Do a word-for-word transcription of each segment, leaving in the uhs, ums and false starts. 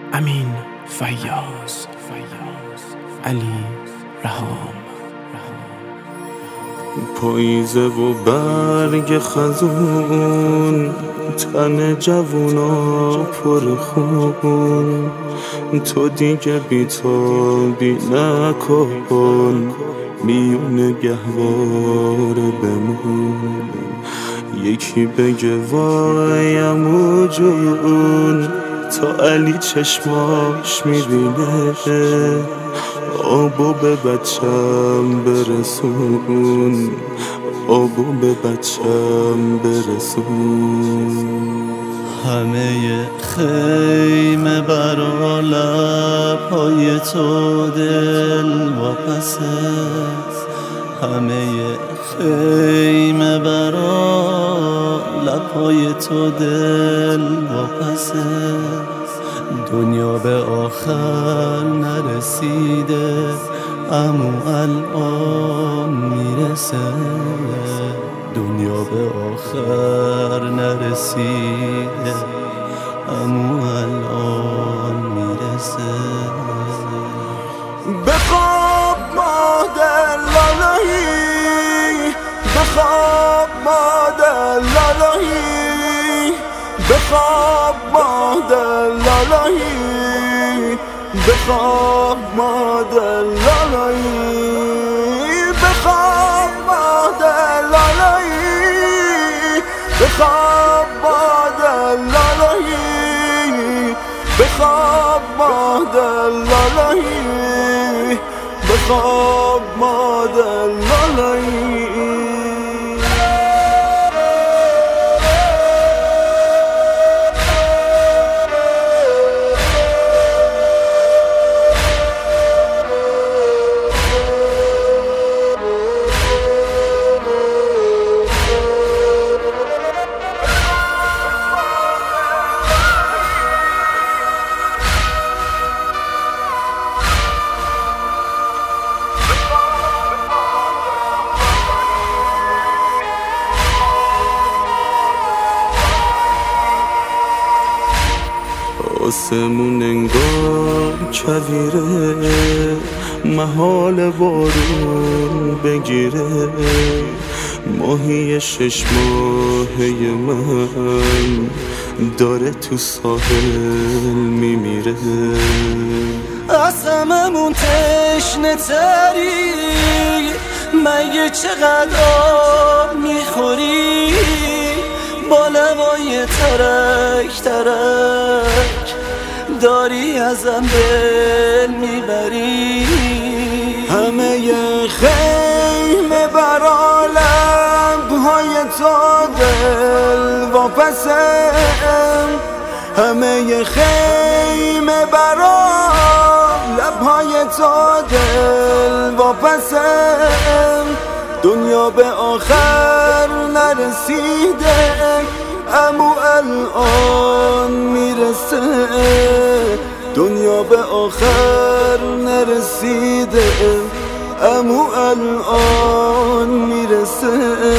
امین فیاض، علی رهام. پاییزه و برگ خزون، تن جوونا پر خون. تو دیگه بیتابی نکن، میون گهواره بمون. یکی بگه وایم جون، تا علی چشماش میبینه. آبو به بچم برسون، آبو به بچم برسون. همه خیمه برا لبهای تو دل واپسه، همه خیمه برا لبهای تو دل واپسه. دنیا به آخر نرسیده، امو الان میرسه. دنیا به آخر نرسیده، امو الان میرسه. بخواب مادر لالایی، بخواب مادر لالایی، بخواب مادر لالایی، بخواب مادر لالایی، بخواب مادر لالایی، بخواب مادر لالایی، بخواب مادر لالایی، بخواب مادر لالایی. آسمون انگار کویره، محال بارون بگیره. ماهی شش ماهه من داره تو ساحل میمیره. از هممون تشنه تری، مگه چقدر آب میخوری؟ با لبای ترک ترک داری ازم دل میبری. همه خیمه برا لبهای تو دل واپسه، همه خیمه برا لبهای تو دل واپسه. دنیا به آخر نرسیده، امو الان میرسه. دنیا به آخر نرسیده، امو الان میرسه.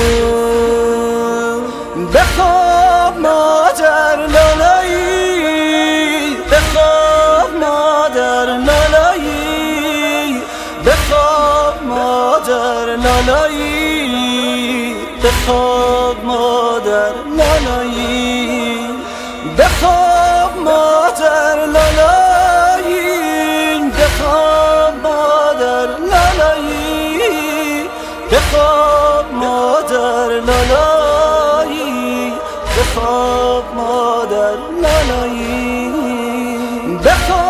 بخواب مادر لالایی، بخواب مادر لالایی، بخواب مادر لالایی، بخواب مادر لالایی، بخواب مادر لالایی، بخواب مادر لالایی، بخواب مادر لالایی، بخواب مادر لالایی، بخواب